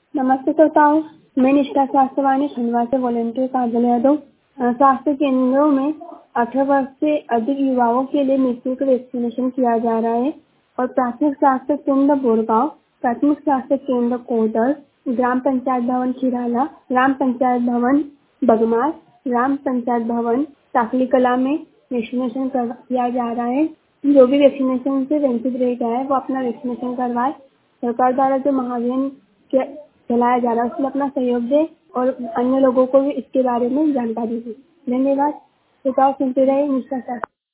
नमस्ते श्रोताओं, मैं निष्ठा शास्त्रवाणी खंडवा से वॉलंटियर काजल यादव। स्वास्थ्य केंद्रों में 18 वर्ष से अधिक युवाओं के लिए निःशुल्क वैक्सीनेशन किया जा रहा है और प्राथमिक स्वास्थ्य केंद्र बोरगांव, प्राथमिक स्वास्थ्य केंद्र कोदर, ग्राम पंचायत भवन खिराला, ग्राम पंचायत भवन बगमार, ग्राम पंचायत भवन टाकली कला में वैक्सीनेशन किया जा रहा है। जो भी वैक्सीनेशन से वंचित रह गया है वो अपना वैक्सीनेशन करवाए। सरकार द्वारा जो महाभियान चलाया जा रहा है उसमें अपना सहयोग दे और अन्य लोगों को भी इसके बारे में जानकारी दे। धन्यवाद। श्रोताओं, सुनते रहे निष्ठा शास्त्री।